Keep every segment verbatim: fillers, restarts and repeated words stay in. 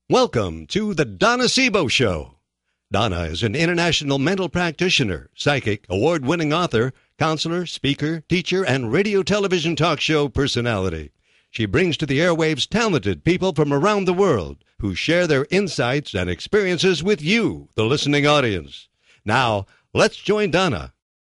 Welcome to the Donna Sebo Show. Donna is an international mental practitioner, psychic, award-winning author, counselor, speaker, teacher, and radio television talk show personality. She brings to the airwaves talented people from around the world who share their insights and experiences with you, the listening audience. Now, let's join Donna.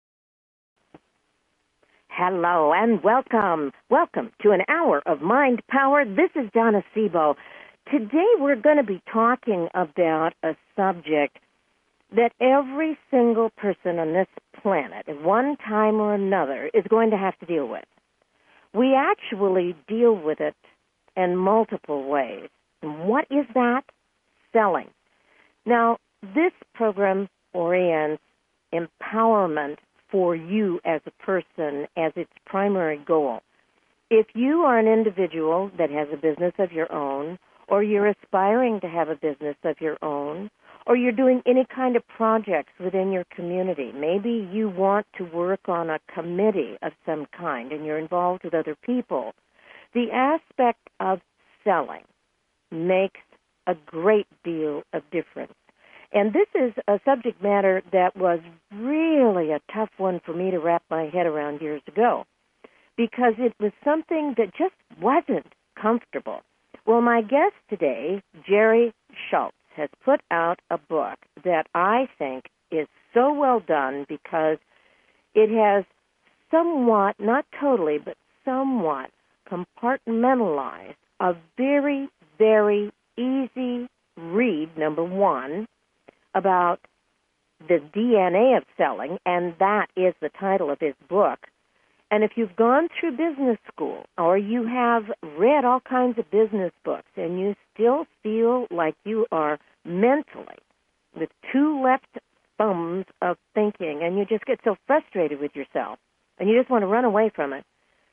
Hello and welcome. Welcome to an hour of Mind Power. This is Donna Sebo. Today we're going to be talking about a subject that every single person on this planet, at one time or another, is going to have to deal with. We actually deal with it in multiple ways. And what is that? Selling. Now, this program orients empowerment for you as a person as its primary goal. If you are an individual that has a business of your own, or you're aspiring to have a business of your own, or you're doing any kind of projects within your community, maybe you want to work on a committee of some kind and you're involved with other people, the aspect of selling makes a great deal of difference. And this is a subject matter that was really a tough one for me to wrap my head around years ago, because it was something that just wasn't comfortable. Well, my guest today, Jerry Schultz, has put out a book that I think is so well done because it has somewhat, not totally, but somewhat compartmentalized a very, very easy read, number one, about the D N A of selling, and that is the title of his book. And if you've gone through business school or you have read all kinds of business books and you still feel like you are mentally with two left thumbs of thinking and you just get so frustrated with yourself and you just want to run away from it,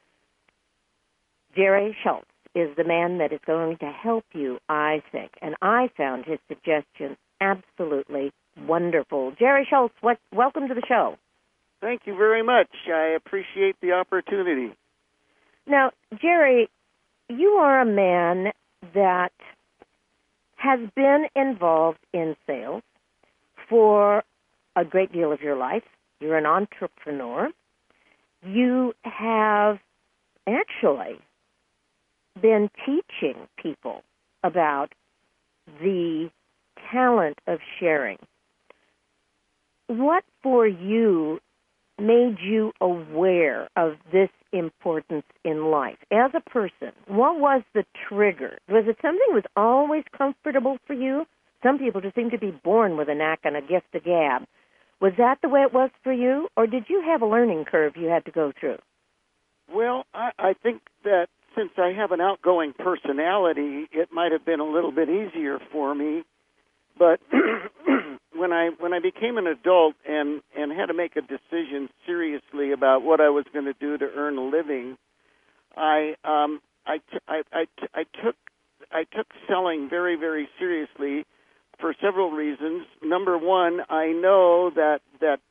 Jerry Schultz is the man that is going to help you, I think. And I found his suggestion absolutely wonderful. Jerry Schultz, what, welcome to the show. Thank you very much. I appreciate the opportunity. Now, Jerry, you are a man that has been involved in sales for a great deal of your life. You're an entrepreneur. You have actually been teaching people about the talent of sharing. What for you made you aware of this importance in life? As a person, what was the trigger? Was it something that was always comfortable for you? Some people just seem to be born with a knack and a gift to gab. Was that the way it was for you, or did you have a learning curve you had to go through? Well, I, I think that since I have an outgoing personality, it might have been a little bit easier for me. But when I when I became an adult and, and had to make a decision seriously about what I was going to do to earn a living, I um I, t- I, I, t- I took I took selling very very seriously for several reasons. Number one, I know that that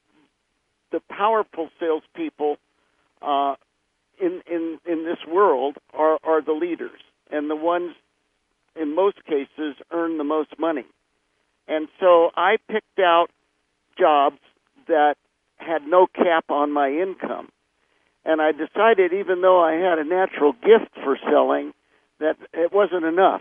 the powerful salespeople uh, in in in this world are are the leaders, and the ones in most cases earn the most money. And so I picked out jobs that had no cap on my income. And I decided, even though I had a natural gift for selling, that it wasn't enough.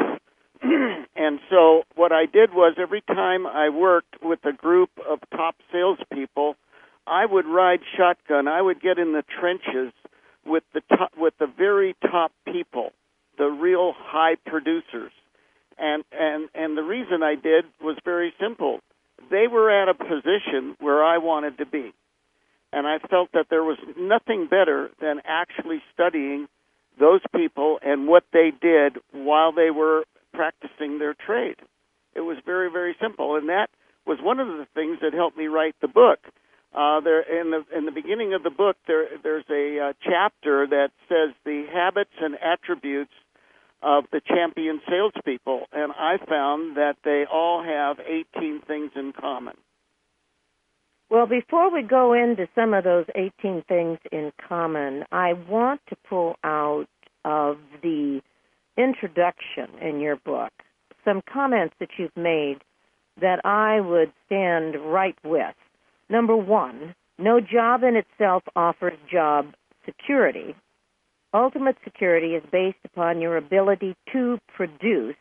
And so what I did was every time I worked with a group of top salespeople, I would ride shotgun. I would get in the trenches with the top, with the very top people, the real high producers. And, and and the reason I did was very simple. They were at a position where I wanted to be. And I felt that there was nothing better than actually studying those people and what they did while they were practicing their trade. It was very, very simple. And that was one of the things that helped me write the book. Uh, there in the in the beginning of the book, there there's a uh, chapter that says the habits and attributes of the champion salespeople, and I found that they all have eighteen things in common. Well, before we go into some of those eighteen things in common, I want to pull out of the introduction in your book some comments that you've made that I would stand right with. Number one, no job in itself offers job security. Ultimate security is based upon your ability to produce,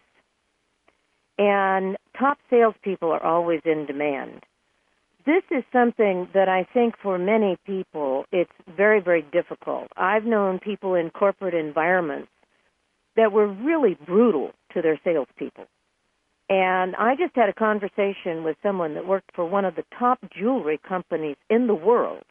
and top salespeople are always in demand. This is something that I think for many people it's very, very difficult. I've known people in corporate environments that were really brutal to their salespeople. And I just had a conversation with someone that worked for one of the top jewelry companies in the world.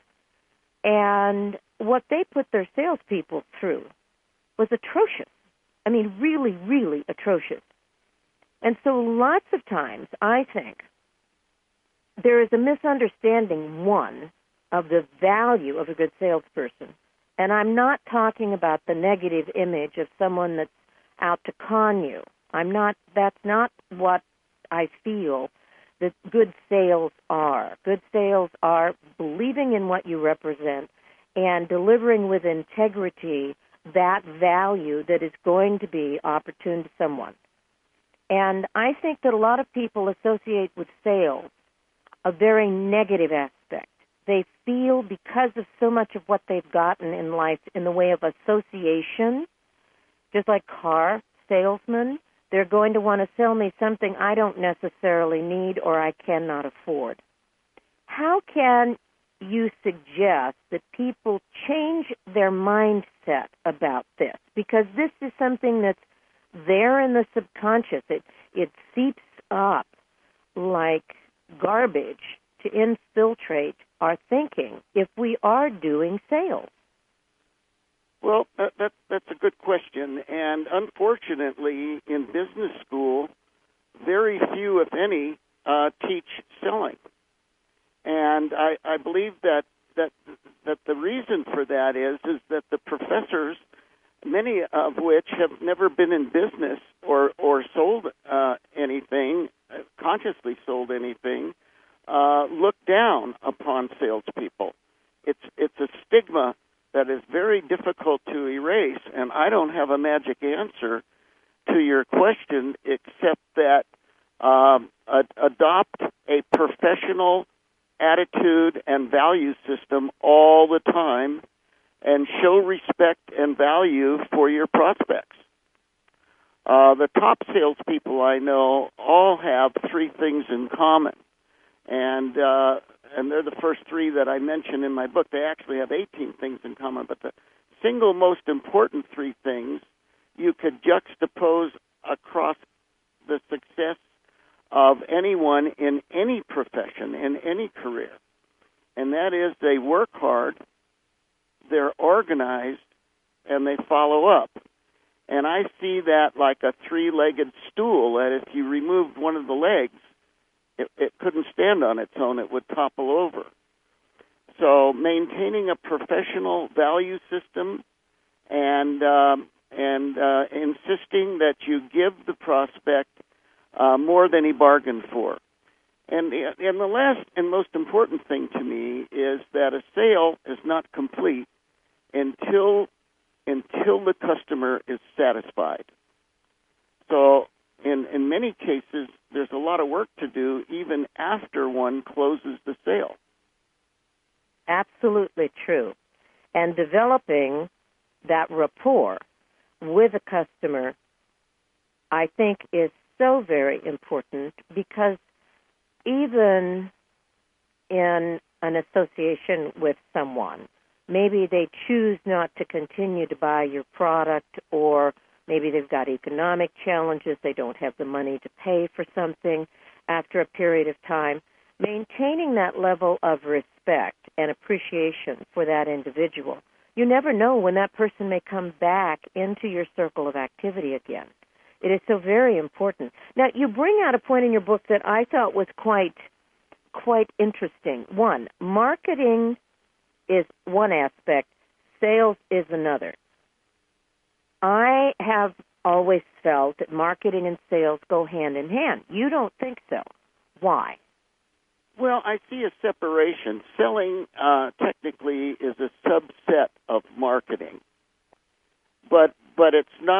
And what they put their salespeople through was atrocious. I mean, really, really atrocious. And so lots of times, I think, there is a misunderstanding, one, of the value of a good salesperson. And I'm not talking about the negative image of someone that's out to con you. I'm not, that's not what I feel that good sales are. Good sales are believing in what you represent and delivering with integrity that value that is going to be opportune to someone. And I think that a lot of people associate with sales a very negative aspect. They feel because of so much of what they've gotten in life in the way of association, just like car salesmen, they're going to want to sell me something I don't necessarily need or I cannot afford. How can you suggest that people change their mindset about this? Because this is something that's there in the subconscious. It, it seeps up like garbage to infiltrate our thinking if we are doing sales. Well, that, that, that's a good question. And unfortunately, in business school, very few, if any, uh, teach selling. And I, I believe that, that that the reason for that is is that the professors, many of which have never been in business or, or sold uh, anything, consciously sold anything, uh, look down upon salespeople. It's it's a stigma that is very difficult to erase, and I don't have a magic answer to your question except that um, ad- adopt a professional attitude and value system all the time and show respect and value for your prospects. Uh, the top salespeople I know all have three things in common, and uh, and they're the first three that I mention in my book. They actually have eighteen things in common, but the single most important three things you could juxtapose across the success of anyone in any profession, in any career, and that is they work hard, they're organized, and they follow up. And I see that like a three-legged stool, that if you removed one of the legs, it, it couldn't stand on its own. It would topple over. So maintaining a professional value system and um, and uh, insisting that you give the prospect uh, more than he bargained for. And the, and the last and most important thing to me is that a sale is not complete until until the customer is satisfied. So in, in many cases, there's a lot of work to do even after one closes the sale. Absolutely true. And developing that rapport with a customer, I think, is so very important, because even in an association with someone, maybe they choose not to continue to buy your product, or maybe they've got economic challenges, they don't have the money to pay for something after a period of time. Maintaining that level of respect and appreciation for that individual. You never know when that person may come back into your circle of activity again. It is so very important. Now, you bring out a point in your book that I thought was quite, quite interesting. One, marketing is one aspect, sales is another. I have always felt that marketing and sales go hand in hand. You don't think so. Why? Well, I see a separation. Selling uh, technically is a subset of marketing, but but it's not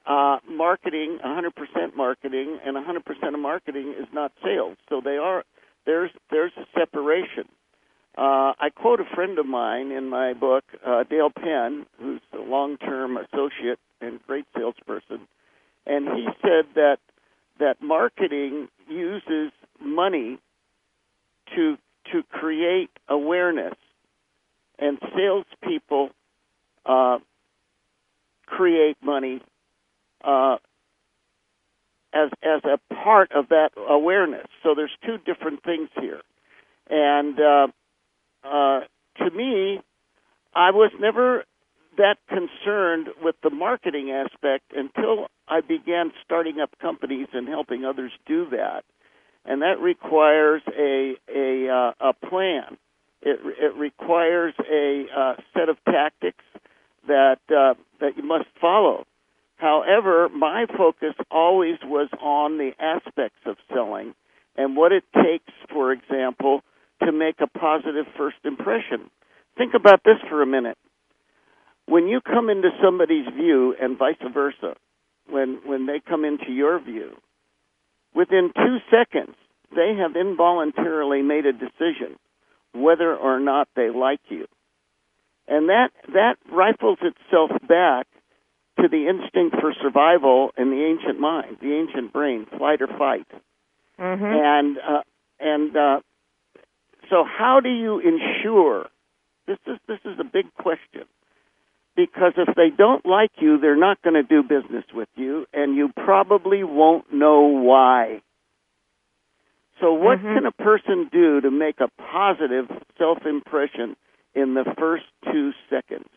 uh, marketing, one hundred percent marketing, and one hundred percent of marketing is not sales. So they are there's there's a separation. Uh, I quote a friend of mine in my book, uh, Dale Penn, who's a long-term associate and great salesperson, and he said that that marketing uses money to to create awareness, and salespeople uh, create money uh, as as a part of that awareness. So there's two different things here, and uh, uh, to me, I was never that concerned with the marketing aspect until I began starting up companies and helping others do that, and that requires a a uh, a plan. It it requires a uh, set of tactics that uh, that you must follow. However, my focus always was on the aspects of selling and what it takes, for example, to make a positive first impression. Think about this for a minute. When you come into somebody's view and vice versa, when when they come into your view, within two seconds, they have involuntarily made a decision whether or not they like you. And that, that rifles itself back to the instinct for survival in the ancient mind, the ancient brain, flight or fight. Mm-hmm. And uh, and uh, so how do you ensure, this is this is a big question, because if they don't like you, they're not going to do business with you, and you probably won't know why. So what mm-hmm. can a person do to make a positive self-impression in the first two seconds?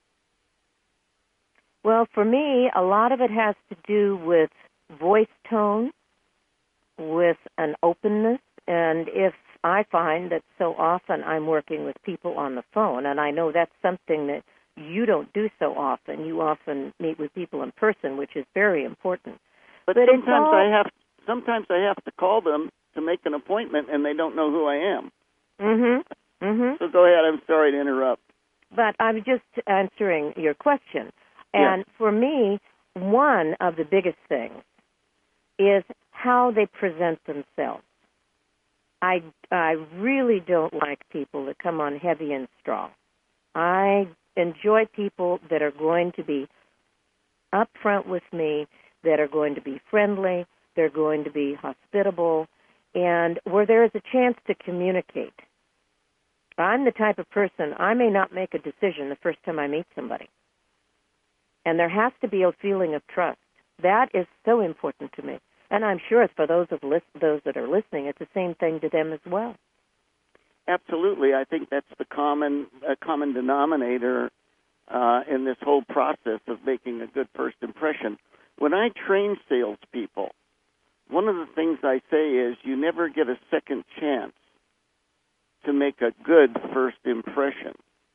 Well, for me, a lot of it has to do with voice tone, with an openness, and if I find that so often I'm working with people on the phone, and I know that's something that you don't do so often. You often meet with people in person, which is very important. But, but sometimes all... I have sometimes I have to call them to make an appointment, and they don't know who I am. Mm-hmm. Mm-hmm. So go ahead. I'm sorry to interrupt. But I'm just answering your question. And yes. For me, one of the biggest things is how they present themselves. I, I really don't like people that come on heavy and strong. I enjoy people that are going to be upfront with me, that are going to be friendly, they're going to be hospitable, and where there is a chance to communicate. I'm the type of person, I may not make a decision the first time I meet somebody. And there has to be a feeling of trust. That is so important to me. And I'm sure for those of lis- those that are listening, it's the same thing to them as well. Absolutely. I think that's the common uh, common denominator uh, in this whole process of making a good first impression. When I train salespeople, one of the things I say is you never get a second chance to make a good first impression.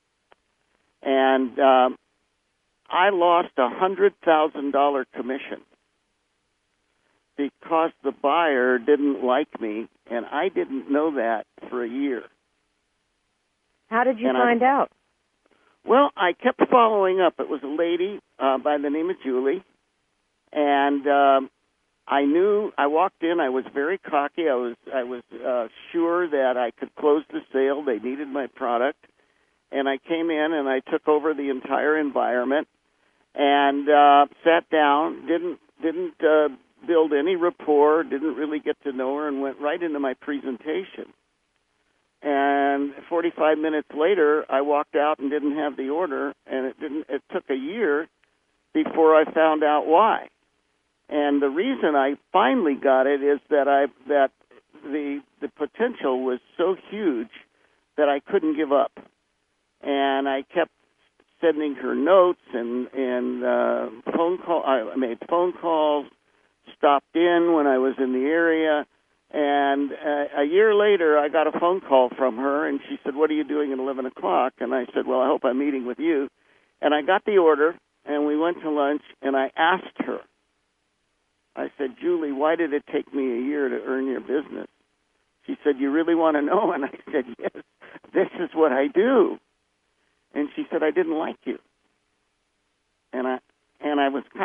And um, I lost a one hundred thousand dollars commission because the buyer didn't like me, and I didn't know that for a year. How did you and find I, out? Well, I kept following up. It was a lady uh, by the name of Julie, and um, I knew, I walked in, I was very cocky. I was I was uh, sure that I could close the sale. They needed my product. And I came in and I took over the entire environment and uh, sat down, didn't didn't uh, build any rapport, didn't really get to know her, and went right into my presentation. And forty-five minutes later, I walked out and didn't have the order, and it didn't. It took a year before I found out why. And the reason I finally got it is that I that the the potential was so huge that I couldn't give up, and I kept sending her notes and and uh, phone call. I made phone calls, stopped in when I was in the area, and uh, a year later I got a phone call from her, and she said, "What are you doing at eleven o'clock?" And I said, "Well, I hope I'm meeting with you." And I got the order, and we went to lunch, and I asked her. I said, "Julie, why did it take me a year to earn your business?" She said, "You really want to know?" And I said, "Yes, this is what I do." And she said, "I didn't like you." And I and I was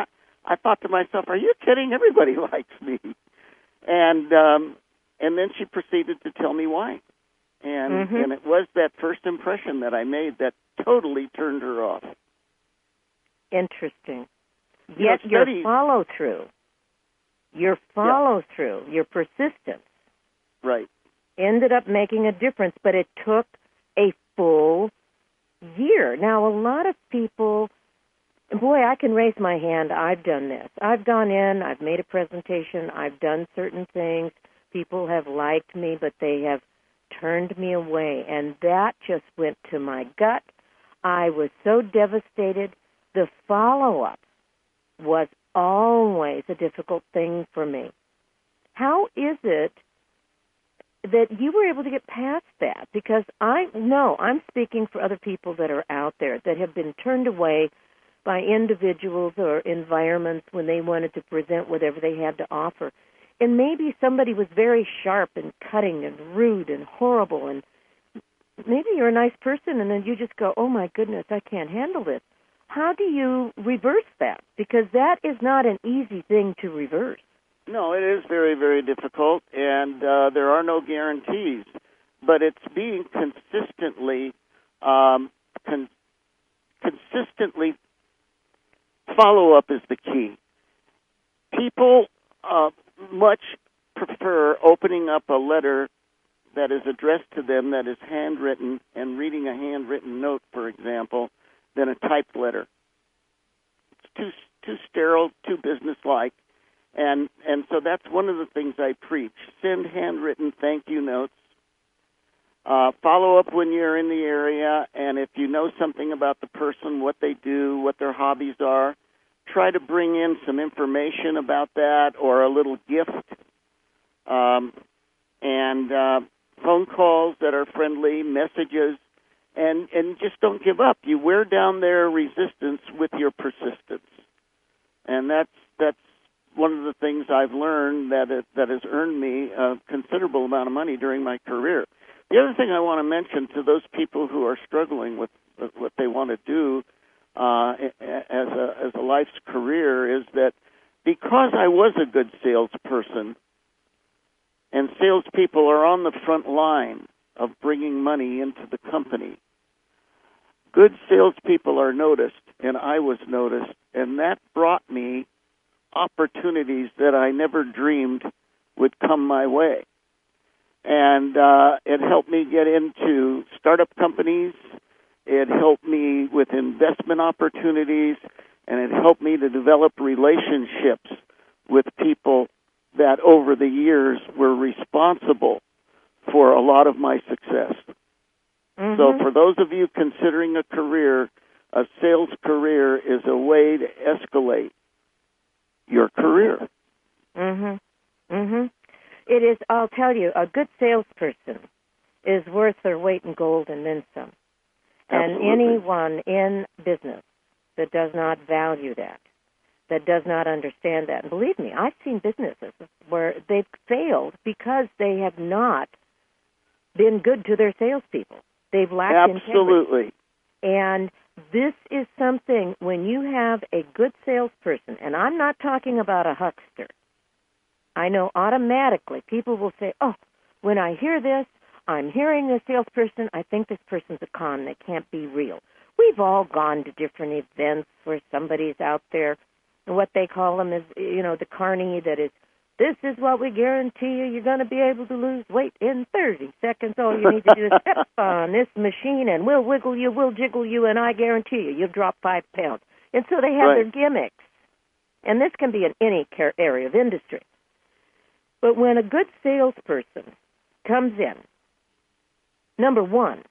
I thought to myself, are you kidding? Everybody likes me. And um, and then she proceeded to tell me why. And Mm-hmm. and it was that first impression that I made that totally turned her off. Interesting. You know, Yet your studies- follow-through, your follow-through, your persistence Right. ended up making a difference, but it took a full year. Now, a lot of people, boy, I can raise my hand. I've done this. I've gone in, I've made a presentation, I've done certain things. People have liked me, but they have turned me away, and that just went to my gut. I was so devastated. The follow-up was always a difficult thing for me. How is it that you were able to get past that? Because I know I'm speaking for other people that are out there that have been turned away by individuals or environments when they wanted to present whatever they had to offer. And maybe somebody was very sharp and cutting and rude and horrible, and maybe you're a nice person, and then you just go, oh, my goodness, I can't handle this. How do you reverse that? Because that is not an easy thing to reverse. No, it is very, very difficult, and uh, there are no guarantees. But it's being consistently, um, con- consistently follow-up is the key. People uh, much prefer opening up a letter that is addressed to them that is handwritten and reading a handwritten note, for example, than a typed letter. It's too too sterile, too businesslike. And and so that's one of the things I preach. Send handwritten thank you notes. Uh, follow up when you're in the area, and if you know something about the person, what they do, what their hobbies are, try to bring in some information about that or a little gift. Um, and uh, phone calls that are friendly, messages, and, and just don't give up. You wear down their resistance with your persistence. And that's that's one of the things I've learned that it, that has earned me a considerable amount of money during my career. The other thing I want to mention to those people who are struggling with what they want to do uh, as a as a life's career is that because I was a good salesperson, and salespeople are on the front line of bringing money into the company, good salespeople are noticed, and I was noticed, and that brought me opportunities that I never dreamed would come my way. And uh, it helped me get into startup companies. It helped me with investment opportunities, and it helped me to develop relationships with people that over the years were responsible for a lot of my success. Mm-hmm. So for those of you considering a career, a sales career is a way to escalate your career. Mm-hmm. Mm-hmm. It is, I'll tell you, a good salesperson is worth their weight in gold and then some. Absolutely. And anyone in business that does not value that, that does not understand that, and believe me, I've seen businesses where they've failed because they have not been good to their salespeople. They've lacked integrity. Absolutely. And this is something, when you have a good salesperson, and I'm not talking about a huckster. I know automatically people will say, oh, when I hear this, I'm hearing this salesperson, I think this person's a con. They can't be real. We've all gone to different events where somebody's out there, and what they call them is, you know, the carny that is, this is what we guarantee you. You're going to be able to lose weight in thirty seconds. All you need to do is step on this machine, and we'll wiggle you, we'll jiggle you, and I guarantee you, you'll drop five pounds. And so they have Right. their gimmicks. And this can be in any area of industry. But when a good salesperson comes in, number one,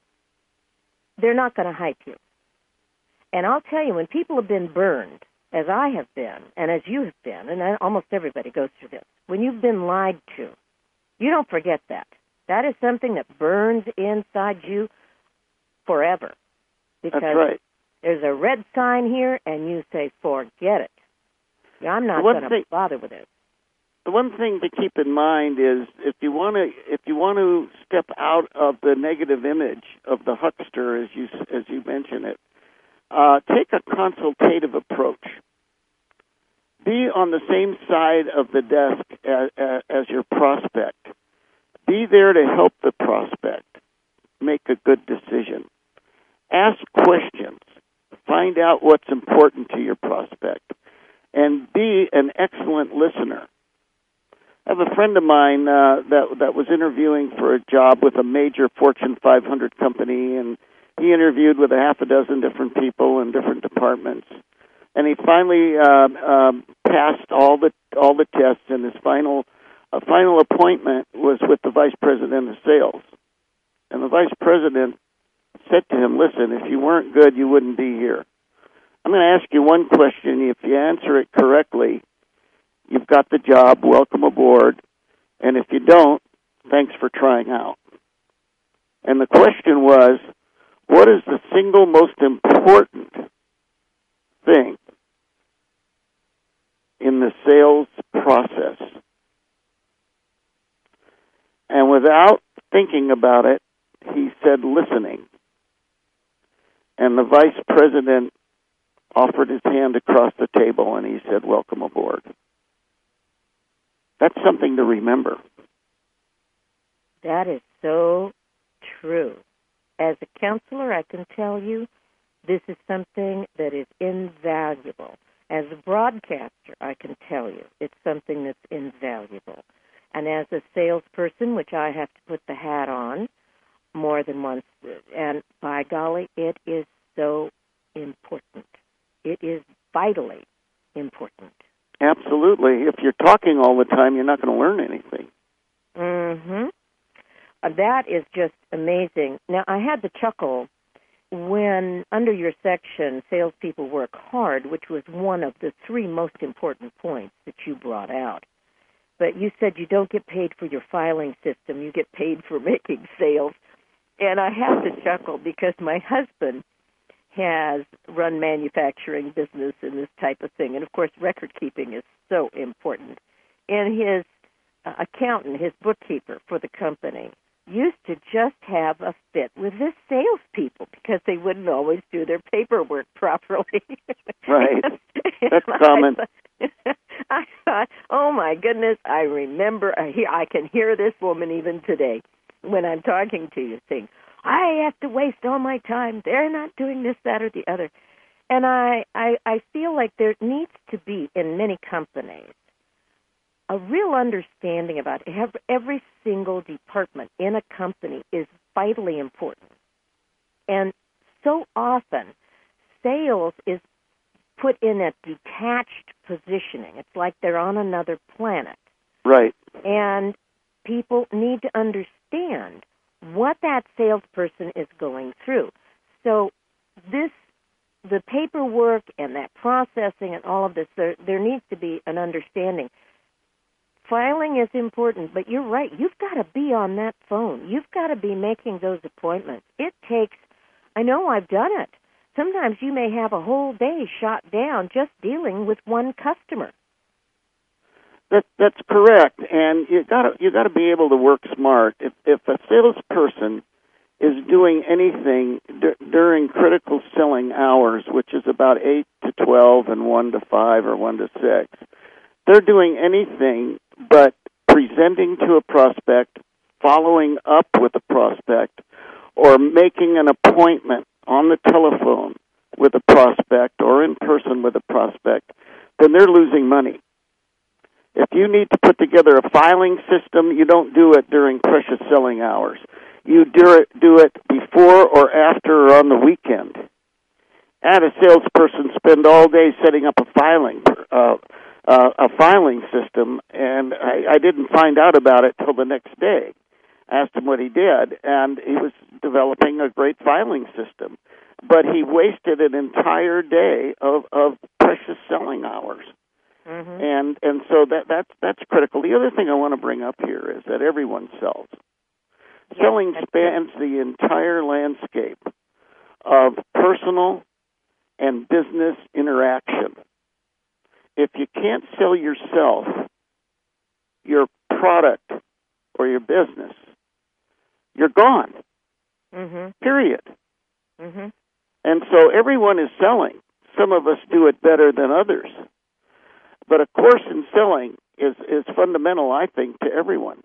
they're not going to hype you. And I'll tell you, when people have been burned, as I have been, and as you have been, and almost everybody goes through this, when you've been lied to, you don't forget that. That is something that burns inside you forever. Because That's right. there's a red sign here, and you say, forget it. I'm not One going to thing- bother with it. The one thing to keep in mind is if you want to if you want to step out of the negative image of the huckster, as you as you mention it, uh, take a consultative approach. be on the same side of the desk as, as, as your prospect. Be there to help the prospect make a good decision. Ask questions. Find out what's important to your prospect. And be an excellent listener. I have a friend of mine uh, that that was interviewing for a job with a major Fortune five hundred company, and he interviewed with a half a dozen different people in different departments. And he finally uh, um, passed all the all the tests, and his final uh, final appointment was with the vice president of sales. And the vice president said to him, "Listen, if you weren't good, you wouldn't be here. I'm going to ask you one question. If you answer it correctly, you've got the job. Welcome aboard. And if you don't, thanks for trying out." And the question was, what is the single most important thing in the sales process? And without thinking about it, he said listening. And the vice president offered his hand across the table, and he said, "Welcome aboard." That's something to remember. That is so true. As a counselor, I can tell you this is something that is invaluable. As a broadcaster, I can tell you it's something that's invaluable. And as a salesperson, which I have to put the hat on more than once, and by golly, it is so important. It is vitally important. Absolutely. If you're talking all the time, you're not going to learn anything. Mm-hmm. Uh, that is just amazing. Now, I had the chuckle when, under your section, Salespeople Work Hard, which was one of the three most important points that you brought out. But you said you don't get paid for your filing system. You get paid for making sales. And I have to chuckle because my husband has run manufacturing business and this type of thing. And, of course, record keeping is so important. And his uh, accountant, his bookkeeper for the company, used to just have a fit with his salespeople because they wouldn't always do their paperwork properly. Right. and, That's and common. I thought, I thought, oh, my goodness, I remember, I, hear, I can hear this woman even today when I'm talking to you saying, I have to waste all my time. They're not doing this, that, or the other. And I, I, I feel like there needs to be, in many companies, a real understanding about every, every single department in a company is vitally important. And so often, sales is put in a detached positioning. It's like they're on another planet. Right. And people need to understand what that salesperson is going through. So this, the paperwork and that processing and all of this, there, there needs to be an understanding. Filing is important, but you're right. You've got to be on that phone. You've got to be making those appointments. It takes, I know I've done it. Sometimes you may have a whole day shot down just dealing with one customer. That that's correct, and you got to you got to be able to work smart. If if a salesperson is doing anything d- during critical selling hours, which is about eight to twelve and one to five or one to six, they're doing anything but presenting to a prospect, following up with a prospect, or making an appointment on the telephone with a prospect or in person with a prospect, then they're losing money. If you need to put together a filing system, you don't do it during precious selling hours. You do it, do it before or after or on the weekend. I had a salesperson spend all day setting up a filing uh, uh, a filing system, and I, I didn't find out about it till the next day. I asked him what he did, and he was developing a great filing system. But he wasted an entire day of, of precious selling hours. Mm-hmm. And and so that that's that's critical. The other thing I want to bring up here is that everyone sells. Yes, Selling spans the entire landscape of personal and business interaction. If you can't sell yourself, your product, or your business, you're gone. Mm-hmm. Period. Mm-hmm. And so everyone is selling. Some of us do it better than others. but a course in selling is, is fundamental, I think, to everyone.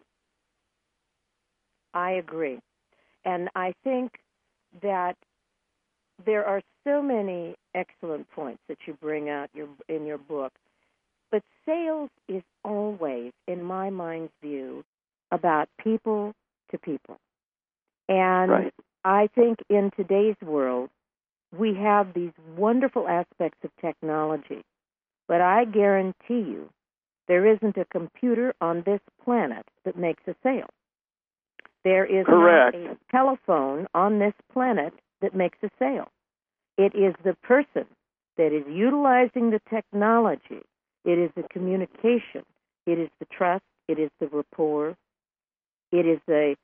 I agree. And I think that there are so many excellent points that you bring out your, in your book. But sales is always, in my mind's view, about people to people. And right. I think in today's world, we have these wonderful aspects of technology. But I guarantee you, there isn't a computer on this planet that makes a sale. There is Correct. not a telephone on this planet that makes a sale. It is the person that is utilizing the technology. It is the communication. It is the trust. It is the rapport. It is the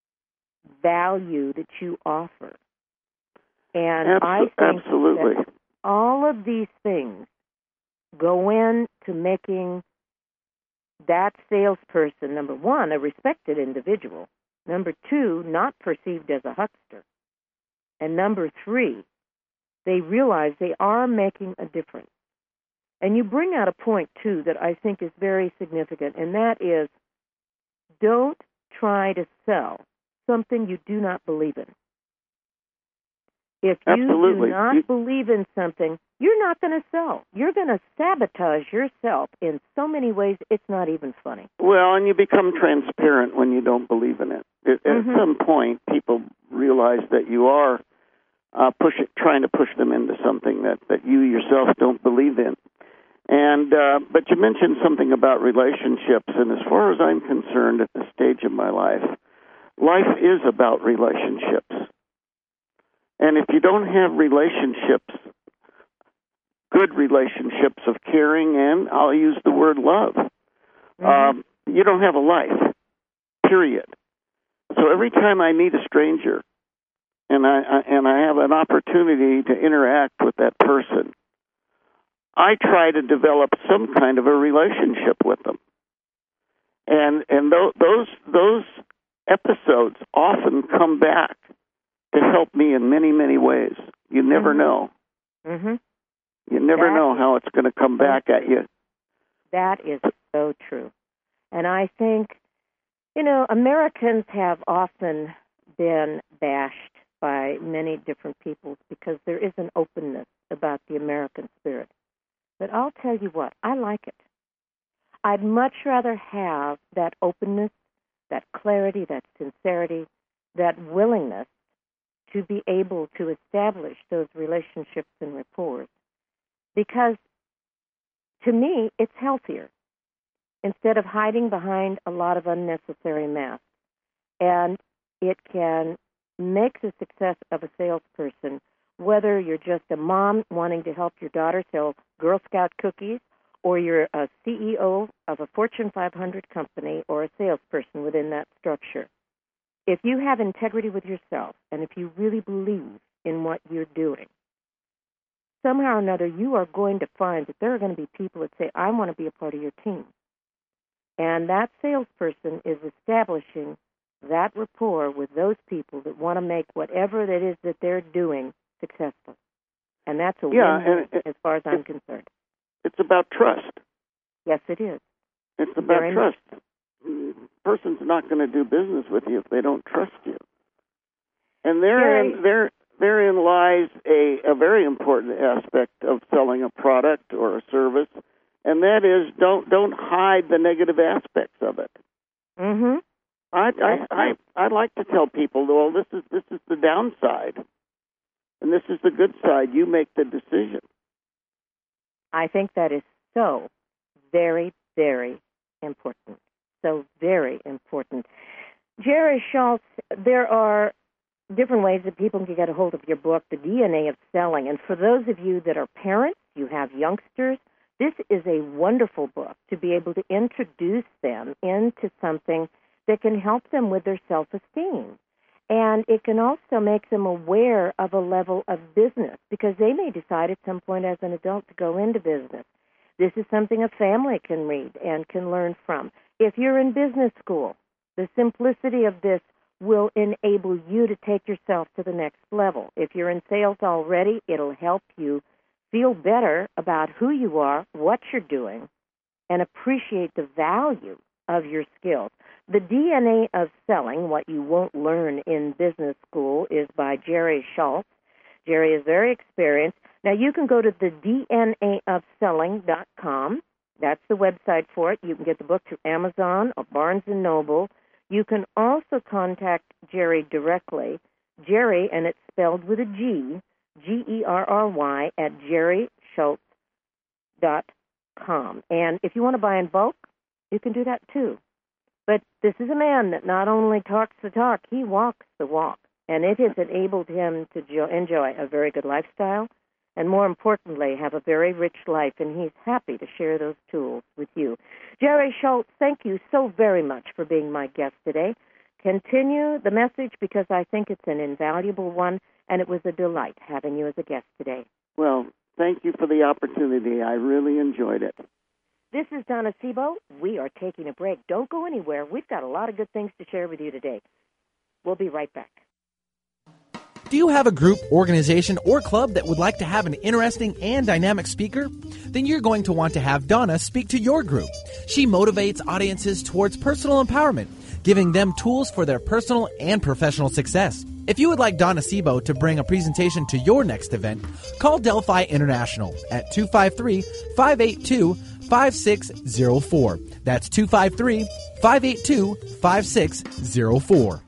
value that you offer. And Absol- I think absolutely. that all of these things go into making that salesperson, number one, a respected individual. Number two, not perceived as a huckster. And number three, they realize they are making a difference. And you bring out a point, too, that I think is very significant, and that is don't try to sell something you do not believe in. If you Absolutely. do not you... believe in something, you're not going to sell. You're going to sabotage yourself in so many ways, it's not even funny. Well, and you become transparent when you don't believe in it. At, mm-hmm. at some point, people realize that you are uh, push it, trying to push them into something that, that you yourself don't believe in. And uh, but you mentioned something about relationships, and as far as I'm concerned at this stage of my life, life is about relationships. And if you don't have relationships, good relationships of caring and, I'll use the word love, mm-hmm. um, you don't have a life, period. So every time I meet a stranger and I, I and I have an opportunity to interact with that person, I try to develop some kind of a relationship with them. And and th- those those episodes often come back to help me in many, many ways. You never mm-hmm. know. Mm-hmm. You never that know how it's going to come back at you. That is so true. And I think, you know, Americans have often been bashed by many different peoples because there is an openness about the American spirit. But I'll tell you what, I like it. I'd much rather have that openness, that clarity, that sincerity, that willingness to be able to establish those relationships and rapports. Because, to me, it's healthier instead of hiding behind a lot of unnecessary masks. And it can make the success of a salesperson, whether you're just a mom wanting to help your daughter sell Girl Scout cookies, or you're a C E O of a Fortune five hundred company, or a salesperson within that structure. If you have integrity with yourself, and if you really believe in what you're doing, somehow or another you are going to find that there are going to be people that say, I want to be a part of your team. And that salesperson is establishing that rapport with those people that want to make whatever that is that they're doing successful. And that's a yeah, win and as far as I'm concerned. It's about trust. Yes, it is. It's about Very trust. A person's not going to do business with you if they don't trust you. And therein, there, therein lies a, a very important aspect of selling a product or a service, and that is don't don't hide the negative aspects of it. Mm-hmm. I, I I I like to tell people, well, this is this is the downside, and this is the good side. You make the decision. I think that is so very, very important. So very important. Jerry Schultz, there are different ways that people can get a hold of your book, The D N A of Selling. And for those of you that are parents, you have youngsters, this is a wonderful book to be able to introduce them into something that can help them with their self-esteem. And it can also make them aware of a level of business, because they may decide at some point as an adult to go into business. This is something a family can read and can learn from. If you're in business school, the simplicity of this will enable you to take yourself to the next level. If you're in sales already, it'll help you feel better about who you are, what you're doing, and appreciate the value of your skills. The D N A of Selling, What You Won't Learn in Business School, is by Jerry Schultz. Jerry is very experienced. Now, you can go to the D N A of selling dot com. That's the website for it. You can get the book through Amazon or Barnes and Noble. You can also contact Jerry directly. Jerry, and it's spelled with a G, G E R R Y, at jerry schultz dot com. And if you want to buy in bulk, you can do that too. But this is a man that not only talks the talk, he walks the walk. And it has enabled him to jo- enjoy a very good lifestyle and, more importantly, have a very rich life. And he's happy to share those tools with you. Jerry Schultz, thank you so very much for being my guest today. Continue the message because I think it's an invaluable one, and it was a delight having you as a guest today. Well, thank you for the opportunity. I really enjoyed it. This is Donna Sebo. We are taking a break. Don't go anywhere. We've got a lot of good things to share with you today. We'll be right back. Do you have a group, organization, or club that would like to have an interesting and dynamic speaker? Then you're going to want to have Donna speak to your group. She motivates audiences towards personal empowerment, giving them tools for their personal and professional success. If you would like Donna Sebo to bring a presentation to your next event, call Delphi International at two five three, five eight two, five six zero four. That's two five three, five eight two, five six zero four.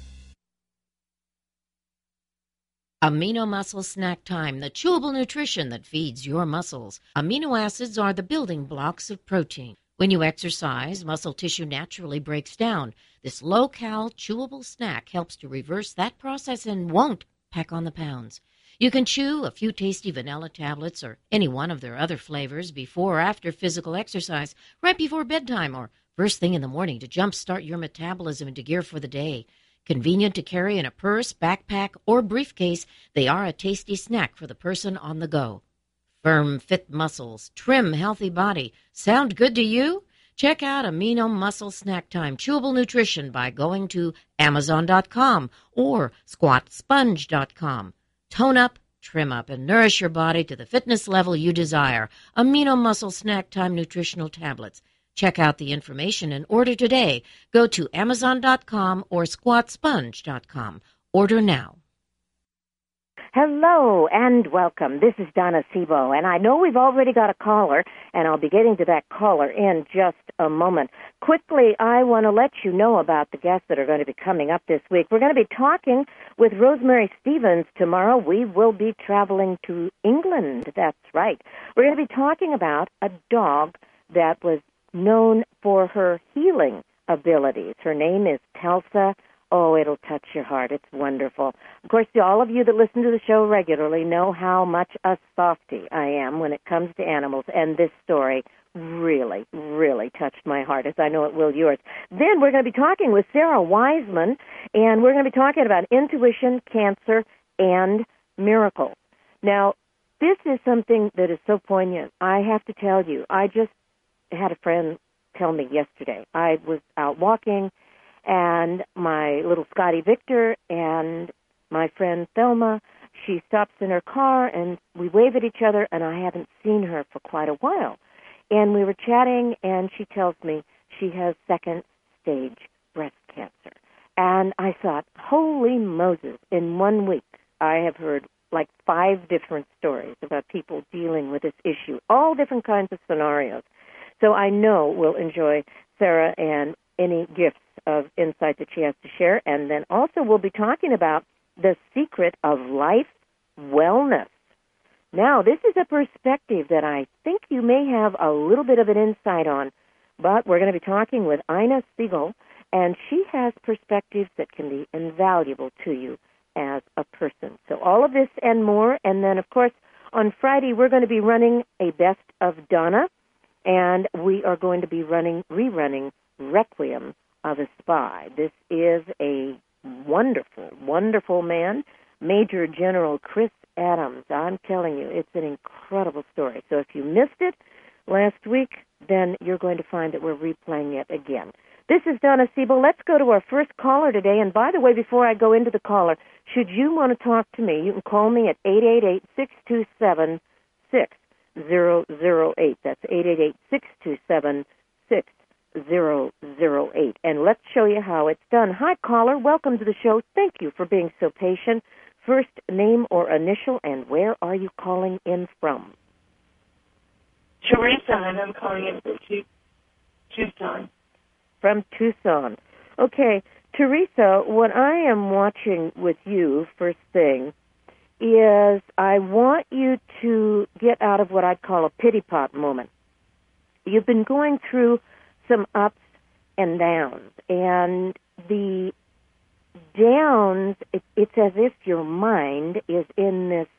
Amino Muscle Snack Time, the chewable nutrition that feeds your muscles. Amino acids are the building blocks of protein. When you exercise, muscle tissue naturally breaks down. This low-cal, chewable snack helps to reverse that process and won't pack on the pounds. You can chew a few tasty vanilla tablets or any one of their other flavors before or after physical exercise, right before bedtime or first thing in the morning to jumpstart your metabolism into gear for the day. Convenient to carry in a purse, backpack, or briefcase, they are a tasty snack for the person on the go. Firm, fit muscles, trim, healthy body. Sound good to you? Check out Amino Muscle Snack Time Chewable Nutrition by going to amazon dot com or squat sponge dot com. Tone up, trim up, and nourish your body to the fitness level you desire. Amino Muscle Snack Time Nutritional Tablets. Check out the information and order today. Go to amazon dot com or squat sponge dot com. Order now. Hello and welcome. This is Donna Sebo, and I know we've already got a caller, and I'll be getting to that caller in just a moment. Quickly, I want to let you know about the guests that are going to be coming up this week. We're going to be talking with Rosemary Stevens tomorrow. We will be traveling to England. That's right. We're going to be talking about a dog that was known for her healing abilities. Her name is Telsa. Oh, it'll touch your heart. It's wonderful. Of course, all of you that listen to the show regularly know how much a softie I am when it comes to animals, and this story really, really touched my heart, as I know it will yours. Then we're going to be talking with Sarah Wiseman, and we're going to be talking about intuition, cancer, and miracles. Now, this is something that is so poignant. I have to tell you, I just had a friend tell me yesterday. I was out walking, and my little Scotty Victor and my friend Thelma, she stops in her car, and we wave at each other, and I haven't seen her for quite a while. And we were chatting, and she tells me she has second-stage breast cancer. And I thought, holy Moses, in one week I have heard like five different stories about people dealing with this issue, all different kinds of scenarios. So I know we'll enjoy Sarah and any gifts of insight that she has to share. And then also we'll be talking about the secret of life wellness. Now, this is a perspective that I think you may have a little bit of an insight on, but we're going to be talking with Ina Siegel, and she has perspectives that can be invaluable to you as a person. So all of this and more. And then, of course, on Friday, we're going to be running a Best of Donna, and we are going to be running, rerunning Requiem of a Spy. This is a wonderful, wonderful man, Major General Chris Adams. I'm telling you, it's an incredible story. So if you missed it last week, then you're going to find that we're replaying it again. This is Donna Siebel. Let's go to our first caller today. And by the way, before I go into the caller, should you want to talk to me, you can call me at eight eight eight, six two seven, six zero zero eight. That's eight eight eight, six two seven, six zero zero eight. And let's show you how it's done. Hi, caller. Welcome to the show. Thank you for being so patient. First name or initial, and where are you calling in from? Teresa, and I'm calling in from Tucson. From Tucson. Okay, Teresa, what I am watching with you, first thing, is I want you to get out of what I'd call a pity pot moment. You've been going through some ups and downs, and the downs, it, it's as if your mind is in this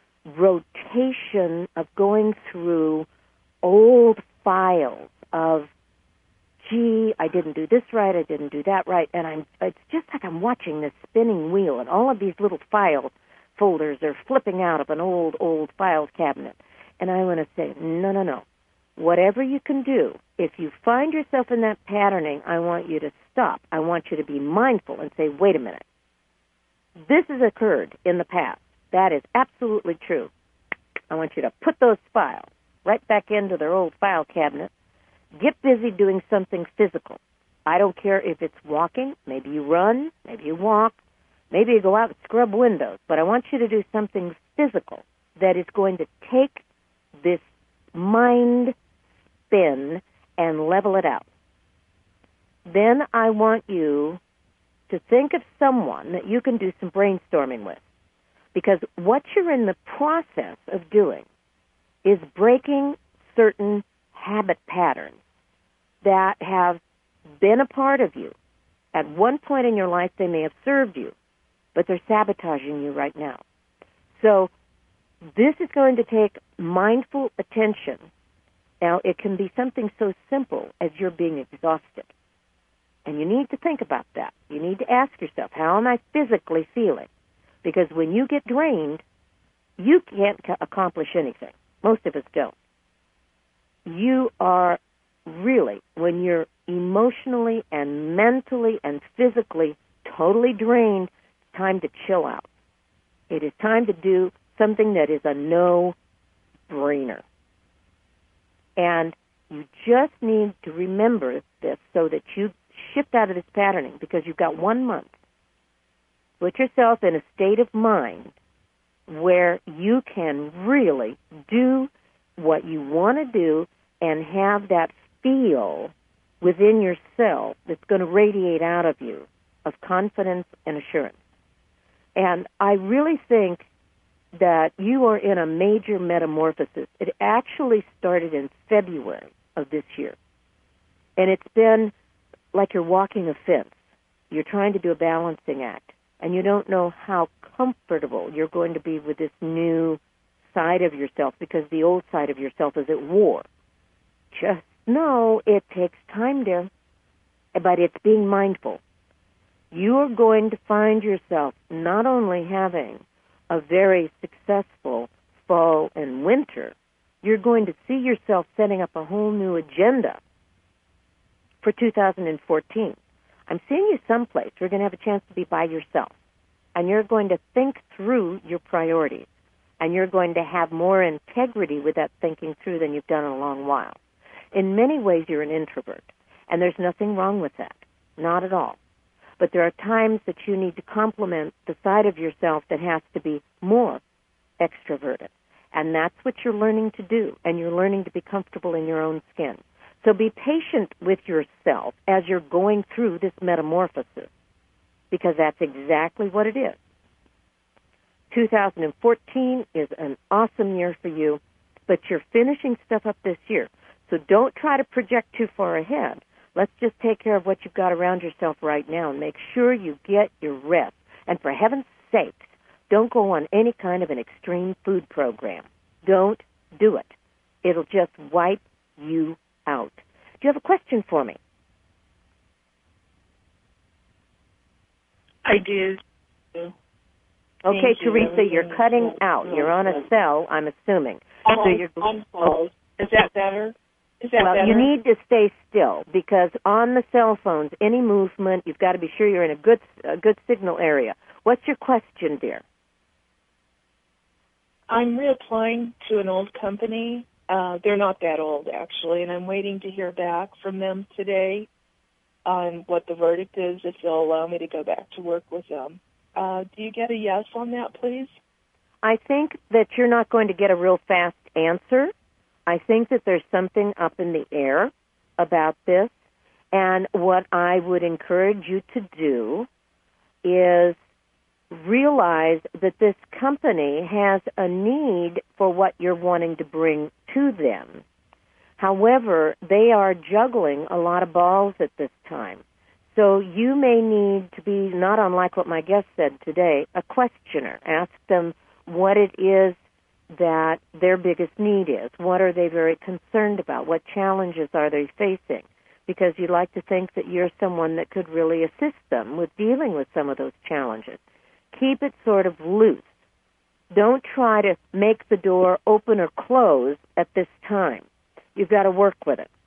rotation of going through old files of, gee, I didn't do this right, I didn't do that right, and I'm it's just like I'm watching this spinning wheel, and all of these little file folders are flipping out of an old, old file cabinet. And I want to say, no, no, no. Whatever you can do, if you find yourself in that patterning, I want you to stop. I want you to be mindful and say, wait a minute. This has occurred in the past. That is absolutely true. I want you to put those files right back into their old file cabinet. Get busy doing something physical. I don't care if it's walking. Maybe you run. Maybe you walk. Maybe you go out and scrub windows. But I want you to do something physical that is going to take this mind spin and level it out. Then I want you to think of someone that you can do some brainstorming with. Because what you're in the process of doing is breaking certain habit patterns that have been a part of you. At one point in your life, they may have served you, but they're sabotaging you right now. So this is going to take mindful attention. Now, it can be something so simple as you're being exhausted. And you need to think about that. You need to ask yourself, how am I physically feeling? Because when you get drained, you can't accomplish anything. Most of us don't. You are really, when you're emotionally and mentally and physically totally drained, it's time to chill out. It is time to do something that is a no-brainer. And you just need to remember this so that you shift out of this patterning, because you've got one month. Put yourself in a state of mind where you can really do what you want to do and have that feel within yourself that's going to radiate out of you of confidence and assurance. And I really think that you are in a major metamorphosis. It actually started in February of this year. And it's been like you're walking a fence. You're trying to do a balancing act, and you don't know how comfortable you're going to be with this new side of yourself, because the old side of yourself is at war. Just know it takes time, dear, but it's being mindful. You are going to find yourself not only having a very successful fall and winter, you're going to see yourself setting up a whole new agenda for two thousand fourteen. I'm seeing you someplace. You're going to have a chance to be by yourself, and you're going to think through your priorities, and you're going to have more integrity with that thinking through than you've done in a long while. In many ways, you're an introvert, and there's nothing wrong with that, not at all. But there are times that you need to complement the side of yourself that has to be more extroverted, and that's what you're learning to do, and you're learning to be comfortable in your own skin. So be patient with yourself as you're going through this metamorphosis, because that's exactly what it is. two thousand fourteen is an awesome year for you, but you're finishing stuff up this year. So don't try to project too far ahead. Let's just take care of what you've got around yourself right now and make sure you get your rest. And for heaven's sakes, don't go on any kind of an extreme food program. Don't do it. It'll just wipe you out. Do you have a question for me? I do. Okay, Thank Teresa, you. you're cutting out. You're on a cell, I'm assuming. I'm, so you're, I'm sorry. Is that better? Is that well, better? you need to stay still, because on the cell phones, any movement, you've got to be sure you're in a good, a good signal area. What's your question, dear? I'm reapplying to an old company, Uh, they're not that old, actually, and I'm waiting to hear back from them today on what the verdict is, if they'll allow me to go back to work with them. Uh, do you get a yes on that, please? I think that you're not going to get a real fast answer. I think that there's something up in the air about this, and what I would encourage you to do is realize that this company has a need for what you're wanting to bring to them. However, they are juggling a lot of balls at this time. So you may need to be, not unlike what my guest said today, a questioner. Ask them what it is that their biggest need is. What are they very concerned about? What challenges are they facing? Because you'd like to think that you're someone that could really assist them with dealing with some of those challenges. Keep it sort of loose. Don't try to make the door open or close at this time. You've got to work with it.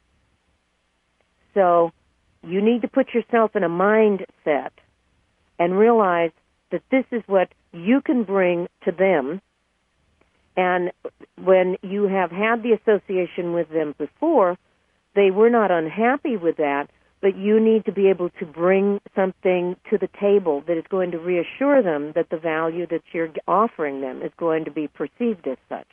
So you need to put yourself in a mindset and realize that this is what you can bring to them. And when you have had the association with them before, they were not unhappy with that, but you need to be able to bring something to the table that is going to reassure them that the value that you're offering them is going to be perceived as such.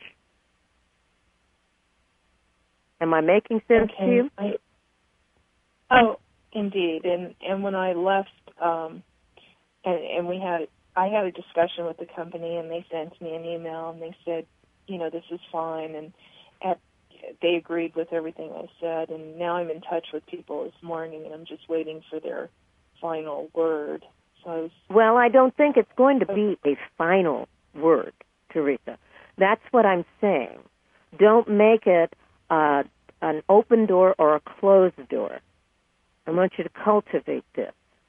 Am I making sense okay. to you? I, oh, indeed. And and when I left, um, and, and we had, I had a discussion with the company, and they sent me an email, and they said, you know, this is fine, and at, they agreed with everything I said, and now I'm in touch with people this morning, and I'm just waiting for their final word. So I was, well, I don't think it's going to be a final word, Teresa. That's what I'm saying. Don't make it uh, an open door or a closed door. I want you to cultivate this,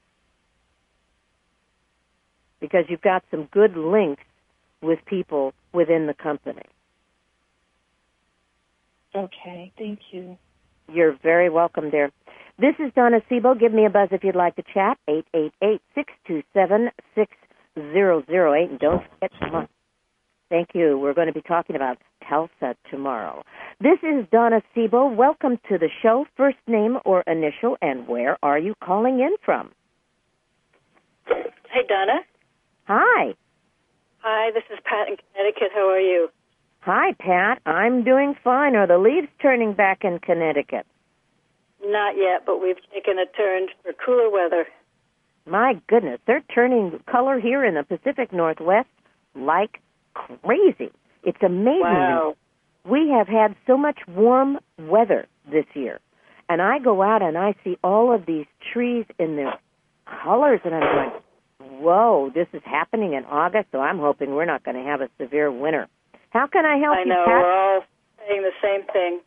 because you've got some good links with people within the company. okay, thank you. You're very welcome, dear. This is Donna Sebo. Give me a buzz if you'd like to chat, eight eight eight, six two seven, six zero zero eight. And don't forget tomorrow. Thank you. We're going to be talking about Tulsa tomorrow. This is Donna Sebo. Welcome to the show. First name or initial, and where are you calling in from? Hey, Donna. Hi. Hi, this is Pat in Connecticut. How are you? Hi, Pat. I'm doing fine. Are the leaves turning back in Connecticut? Not yet, but we've taken a turn for cooler weather. My goodness, they're turning color here in the Pacific Northwest like crazy. It's amazing. Wow. We have had so much warm weather this year. And I go out and I see all of these trees in their colors, and I'm going, whoa, this is happening in August, so I'm hoping we're not going to have a severe winter. How can I help I you, know, Pat? we're all saying the same thing.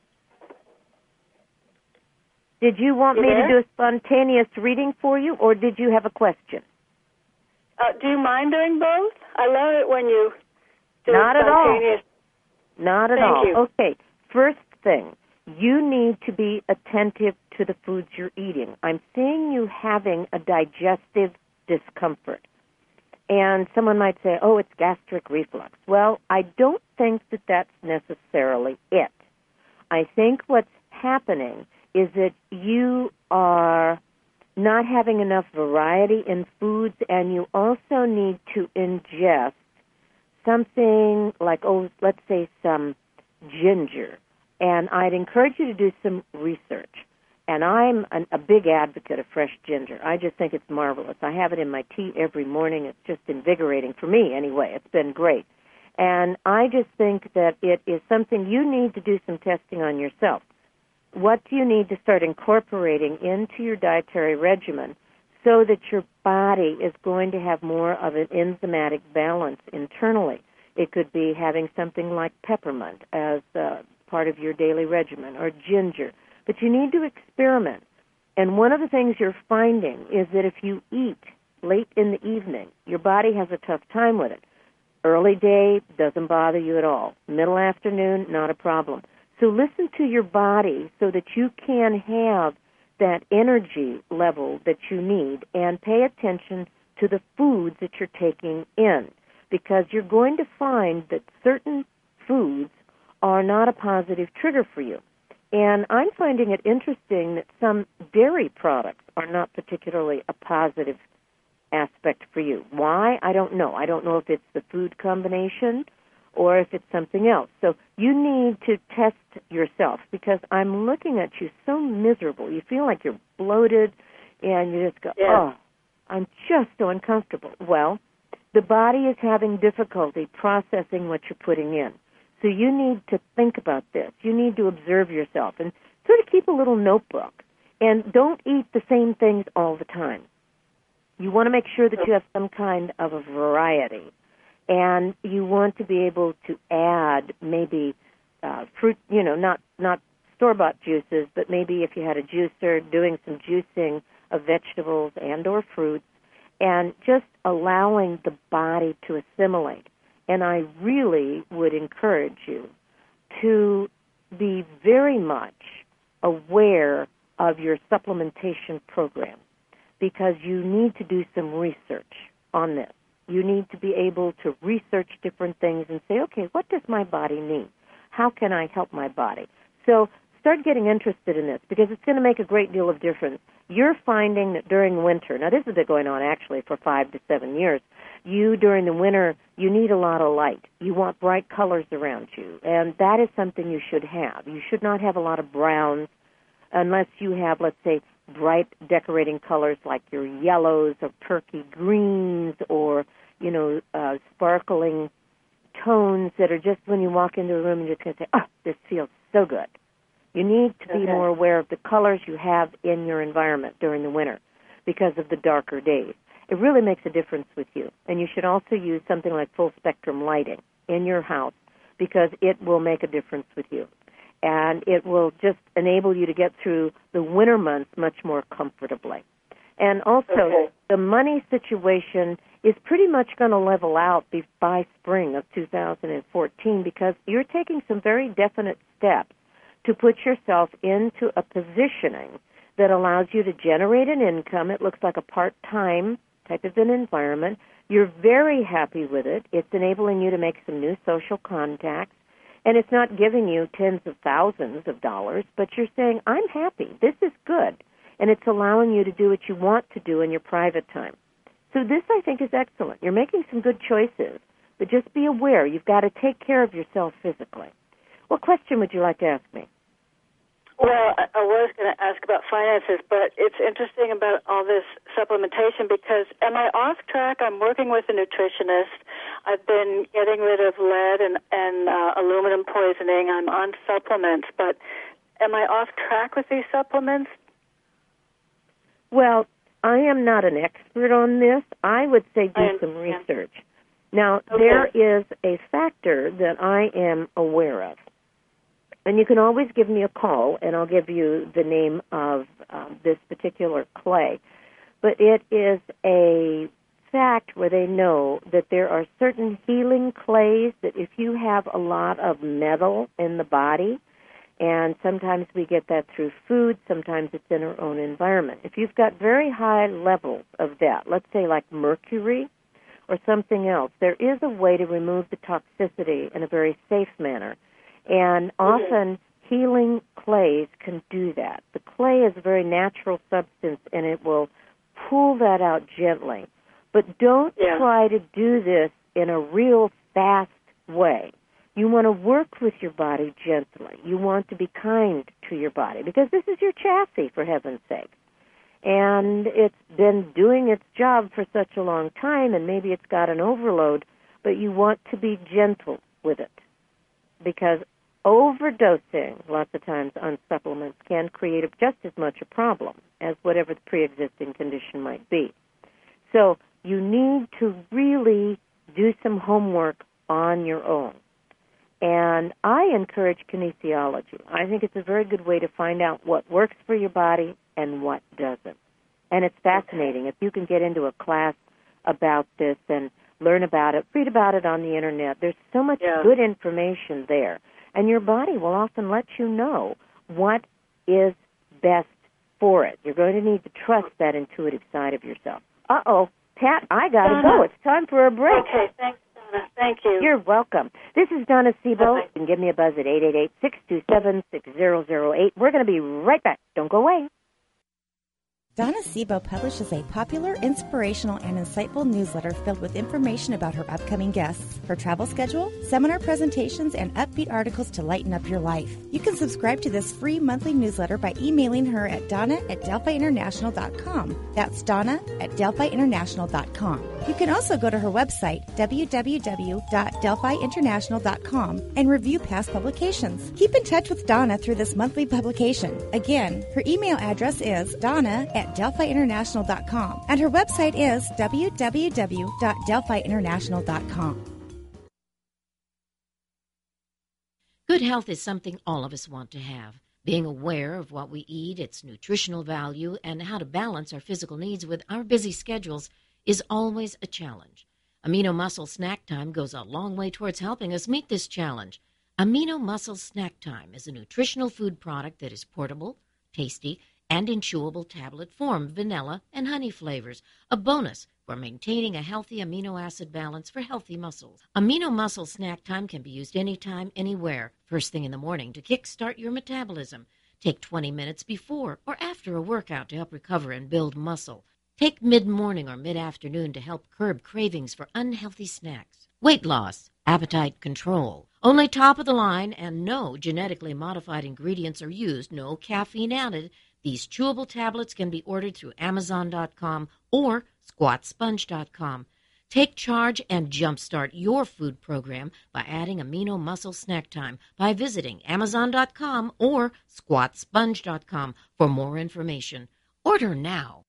Did you want You me there? to do a spontaneous reading for you, or did you have a question? Uh, do you mind doing both? I love it when you do Not at all. spontaneous. Not at Thank all. you. Okay, first thing, you need to be attentive to the foods you're eating. I'm seeing you having a digestive discomfort. And someone might say, oh, it's gastric reflux. Well, I don't think that that's necessarily it. I think what's happening is that you are not having enough variety in foods, and you also need to ingest something like, oh, let's say some ginger. And I'd encourage you to do some research. And I'm an, a big advocate of fresh ginger. I just think it's marvelous. I have it in my tea every morning. It's just invigorating for me anyway. It's been great. And I just think that it is something you need to do some testing on yourself. What do you need to start incorporating into your dietary regimen so that your body is going to have more of an enzymatic balance internally? It could be having something like peppermint as uh, part of your daily regimen, or ginger. But you need to experiment. And one of the things you're finding is that if you eat late in the evening, your body has a tough time with it. Early day doesn't bother you at all. Middle afternoon, not a problem. So listen to your body so that you can have that energy level that you need, and pay attention to the foods that you're taking in, because you're going to find that certain foods are not a positive trigger for you. And I'm finding it interesting that some dairy products are not particularly a positive aspect for you. Why? I don't know. I don't know if it's the food combination or if it's something else. So you need to test yourself, because I'm looking at you so miserable. You feel like you're bloated, and you just go, yeah. oh, I'm just so uncomfortable. Well, the body is having difficulty processing what you're putting in. So you need to think about this. You need to observe yourself and sort of keep a little notebook. And don't eat the same things all the time. You want to make sure that you have some kind of a variety. And you want to be able to add maybe uh, fruit, you know, not, not store-bought juices, but maybe if you had a juicer, doing some juicing of vegetables and or fruits, and just allowing the body to assimilate. And I really would encourage you to be very much aware of your supplementation program, because you need to do some research on this. You need to be able to research different things and say, okay, what does my body need? How can I help my body? So start getting interested in this, because it's going to make a great deal of difference. You're finding that during winter, now this has been going on actually for five to seven years, you during the winter, you need a lot of light. You want bright colors around you, and that is something you should have. You should not have a lot of browns unless you have, let's say, bright decorating colors like your yellows or turkey greens or, you know, uh, sparkling tones that are just when you walk into a room and you're just going to say, oh, this feels so good. You need to be okay. more aware of the colors you have in your environment during the winter because of the darker days. It really makes a difference with you. And you should also use something like full spectrum lighting in your house, because it will make a difference with you. And it will just enable you to get through the winter months much more comfortably. And also, okay. the money situation is pretty much going to level out by spring of two thousand fourteen, because you're taking some very definite steps to put yourself into a positioning that allows you to generate an income. It looks like a part-time type of an environment. You're very happy with it. It's enabling you to make some new social contacts. And it's not giving you tens of thousands of dollars, but you're saying, I'm happy. This is good. And it's allowing you to do what you want to do in your private time. So this, I think, is excellent. You're making some good choices, but just be aware. You've got to take care of yourself physically. What question would you like to ask me? Well, I I was going to ask about finances, but it's interesting about all this supplementation, because am I off track? I'm working with a nutritionist. I've been getting rid of lead and, and uh, aluminum poisoning. I'm on supplements, but am I off track with these supplements? Well, I am not an expert on this. I would say do I some understand. research. Now, Okay. there is a factor that I am aware of. And you can always give me a call, and I'll give you the name of um, this particular clay. But it is a fact where they know that there are certain healing clays that if you have a lot of metal in the body, and sometimes we get that through food, sometimes it's in our own environment. If you've got very high levels of that, let's say like mercury or something else, there is a way to remove the toxicity in a very safe manner. And often healing clays can do that. The clay is a very natural substance, and it will pull that out gently. But don't Yeah. try to do this in a real fast way. You want to work with your body gently. You want to be kind to your body, because this is your chassis, for heaven's sake. And it's been doing its job for such a long time, and maybe it's got an overload, but you want to be gentle with it, because overdosing lots of times on supplements can create just as much a problem as whatever the pre-existing condition might be. So you need to really do some homework on your own. And I encourage kinesiology. I think it's a very good way to find out what works for your body and what doesn't. And it's fascinating. If you can get into a class about this and learn about it, read about it on the Internet, there's so much Yeah. good information there. And your body will often let you know what is best for it. You're going to need to trust that intuitive side of yourself. Uh-oh, Pat, I got to go. It's time for a break. Okay, thanks, Donna. Thank you. You're welcome. This is Donna Sebo. Bye-bye. You can give me a buzz at eight eight eight, six two seven, six zero zero eight. We're going to be right back. Don't go away. Donna Sebo publishes a popular, inspirational, and insightful newsletter filled with information about her upcoming guests, her travel schedule, seminar presentations, and upbeat articles to lighten up your life. You can subscribe to this free monthly newsletter by emailing her at donna at delphi international dot com. That's Donna at delphi international dot com. You can also go to her website, w w w dot delphi international dot com, and review past publications. Keep in touch with Donna through this monthly publication. Again, her email address is donna at delphi international dot com, and her website is w w w dot delphi international dot com. Good health is something all of us want to have. Being aware of what we eat, its nutritional value, and how to balance our physical needs with our busy schedules is always a challenge. Amino Muscle Snack Time goes a long way towards helping us meet this challenge. Amino Muscle Snack Time is a nutritional food product that is portable, tasty, and in chewable tablet form, vanilla and honey flavors, a bonus for maintaining a healthy amino acid balance for healthy muscles. Amino Muscle Snack Time can be used anytime, anywhere, first thing in the morning to kickstart your metabolism. Take twenty minutes before or after a workout to help recover and build muscle. Take mid-morning or mid-afternoon to help curb cravings for unhealthy snacks. Weight loss, appetite control. Only top-of-the-line and no genetically modified ingredients are used, no caffeine added. These chewable tablets can be ordered through amazon dot com or squat sponge dot com. Take charge and jumpstart your food program by adding Amino Muscle Snack Time by visiting amazon dot com or squat sponge dot com for more information. Order now.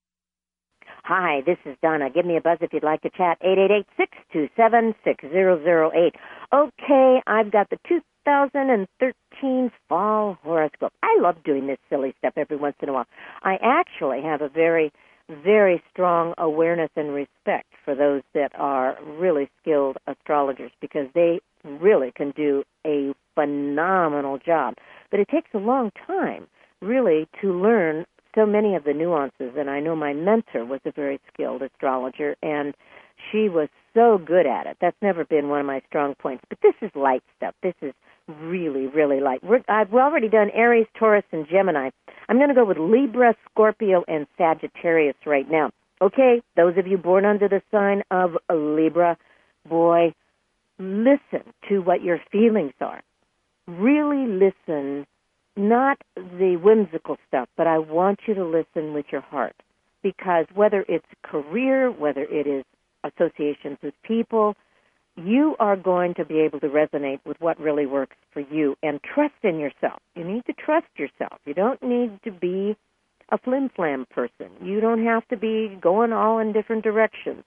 Hi, this is Donna. Give me a buzz if you'd like to chat. eight eight eight, six two seven, six zero zero eight. Okay, I've got the two thousand thirteen fall horoscope. I love doing this silly stuff every once in a while. I actually have a very, very strong awareness and respect for those that are really skilled astrologers because they really can do a phenomenal job. But it takes a long time, really, to learn so many of the nuances, and I know my mentor was a very skilled astrologer, and she was so good at it. That's never been one of my strong points. But this is light stuff. This is really, really light. We're, I've already done Aries, Taurus, and Gemini. I'm going to go with Libra, Scorpio, and Sagittarius right now. Okay, those of you born under the sign of Libra, boy, listen to what your feelings are. Really listen. Not the whimsical stuff, but I want you to listen with your heart. Because whether it's career, whether it is associations with people, you are going to be able to resonate with what really works for you. And trust in yourself. You need to trust yourself. You don't need to be a flim-flam person. You don't have to be going all in different directions.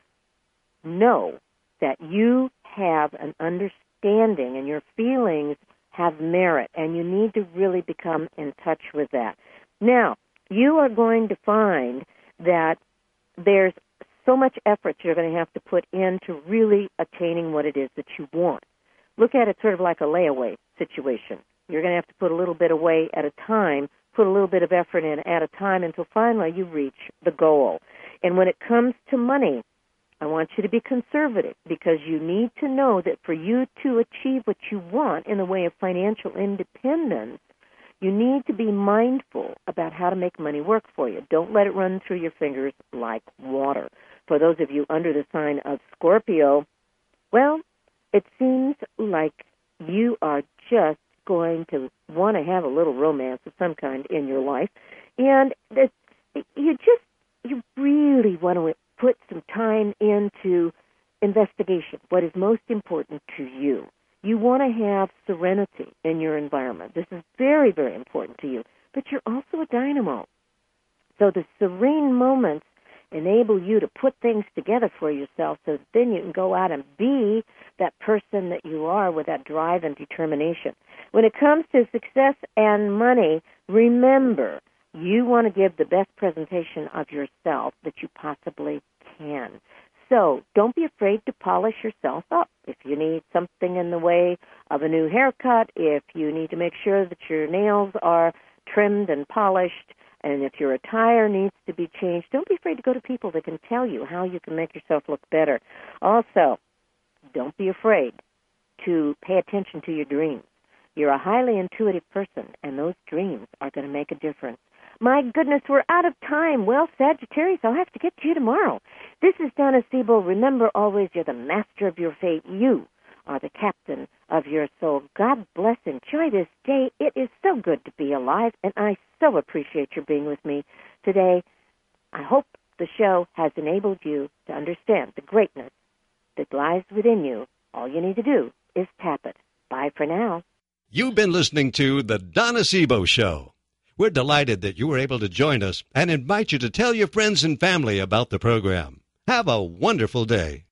Know that you have an understanding and your feelings have merit, and you need to really become in touch with that. Now, you are going to find that there's so much effort you're going to have to put into really attaining what it is that you want. Look at it sort of like a layaway situation. You're going to have to put a little bit away at a time, put a little bit of effort in at a time until finally you reach the goal. And when it comes to money, I want you to be conservative because you need to know that for you to achieve what you want in the way of financial independence, you need to be mindful about how to make money work for you. Don't let it run through your fingers like water. For those of you under the sign of Scorpio, well, it seems like you are just going to want to have a little romance of some kind in your life. And that you just, you really want to put some time into investigation, what is most important to you. You want to have serenity in your environment. This is very, very important to you. But you're also a dynamo. So the serene moments enable you to put things together for yourself so that then you can go out and be that person that you are with that drive and determination. When it comes to success and money, remember, you want to give the best presentation of yourself that you possibly can. So don't be afraid to polish yourself up. If you need something in the way of a new haircut, if you need to make sure that your nails are trimmed and polished, and if your attire needs to be changed, don't be afraid to go to people that can tell you how you can make yourself look better. Also, don't be afraid to pay attention to your dreams. You're a highly intuitive person, and those dreams are going to make a difference. My goodness, we're out of time. Well, Sagittarius, I'll have to get to you tomorrow. This is Donna Siebel. Remember always, you're the master of your fate. You are the captain of your soul. God bless. Enjoy this day. It is so good to be alive, and I so appreciate your being with me today. I hope the show has enabled you to understand the greatness that lies within you. All you need to do is tap it. Bye for now. You've been listening to The Donna Siebel Show. We're delighted that you were able to join us and invite you to tell your friends and family about the program. Have a wonderful day.